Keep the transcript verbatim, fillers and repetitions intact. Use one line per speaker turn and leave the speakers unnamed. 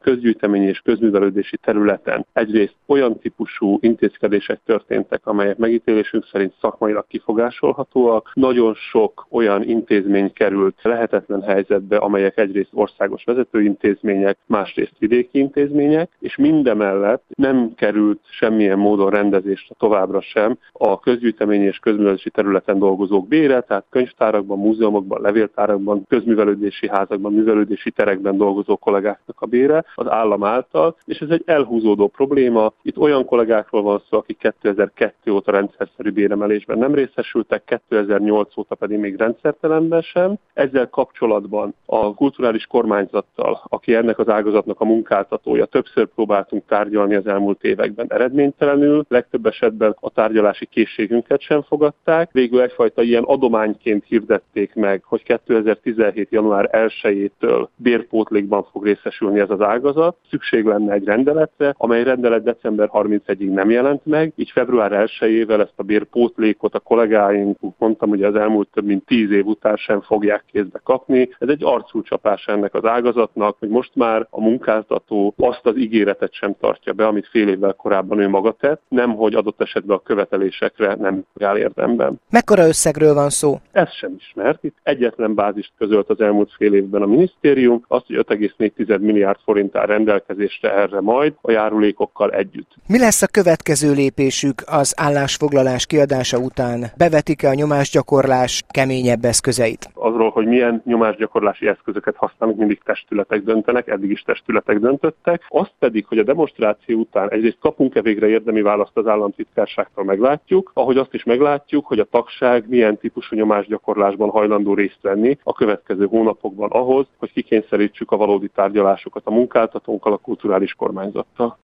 közgyűjteményi és közművelődési területen egyrészt olyan típusú intézkedések történtek, amelyek megítélésünk szerint szakmailag kifogásolhatóak. Nagyon sok olyan intézmény került lehetetlen helyzetbe, amelyek egyrészt országos vezetőintézmények, másrészt vidéki intézmények, és mindemellett nem került semmilyen módon rendezésre továbbra sem a közgyűjteményi és közművelődési területen dolgozók bére, tehát könyvtárakban, múzeumokban, levéltárakban, közművelődési házakban, művelődési terekben dolgozó kollégáknak a bére az állam által, és ez egy elhúzódó probléma. Itt olyan kollégákról van szó, akik kétezer-kettő óta rendszerszerű béremelésben nem részesültek, kétezer-nyolc óta pedig még rendszertelenben sem. Ezzel kapcsolatban a kulturális kormányzattal, aki ennek az ágazatnak a munkáltatója, többször próbáltunk tárgyalni az elmúlt években eredménytelenül, legtöbb esetben a tárgyalási készségünket sem fogadták. Végül egyfajta ilyen adományként hirdették meg, hogy kétezer-tizenhét. január elsejétől bérpótlékban fog részesülni ez az ágazat. Szükség lenne egy rendeletre, amely rendelet december harmincegyedikéig nem jelent meg, így február elsejével ezt a bérpótlékot a kollégáink, mondtam, hogy az elmúlt több mint tíz év után sem fogják kézbe kapni. Ez egy arcúcsapás ennek az ágazatnak, hogy most már a munkáltató azt az ígéretet sem tartja be, amit fél évvel korábban ő maga tett, nem hogy adott esetben a követelésekre nem áll érdemben.
Mekkora összegről van szó?
Ez sem ismert. Itt egyetlen bázist közölt az elmúlt fél évben a minisztérium, azt, hogy öt egész négy milliárd forint áll rendelkezésre erre majd a járulékokkal együtt.
Mi lesz a következő lépésük az állásfoglalás kiadása után? Bevetik-e a nyomásgyakorlás keményebb eszközeit?
Azról, hogy milyen nyomásgyakorlási eszközöket használnak, mindig testületek döntenek, eddig is testületek döntöttek. Azt pedig, hogy a demonstráció után egyrészt kapunk-e végre érdemi választ az államtitkárságtól, meglátjuk, ahogy azt is meglátjuk, hogy a tagság milyen típusú nyomásgyakorlásban hajlandó részt venni a következő hónapokban ahhoz, hogy kikényszerítsük a valódi tárgyalásokat a munkáltatónkkal, a kulturális kormányzattal.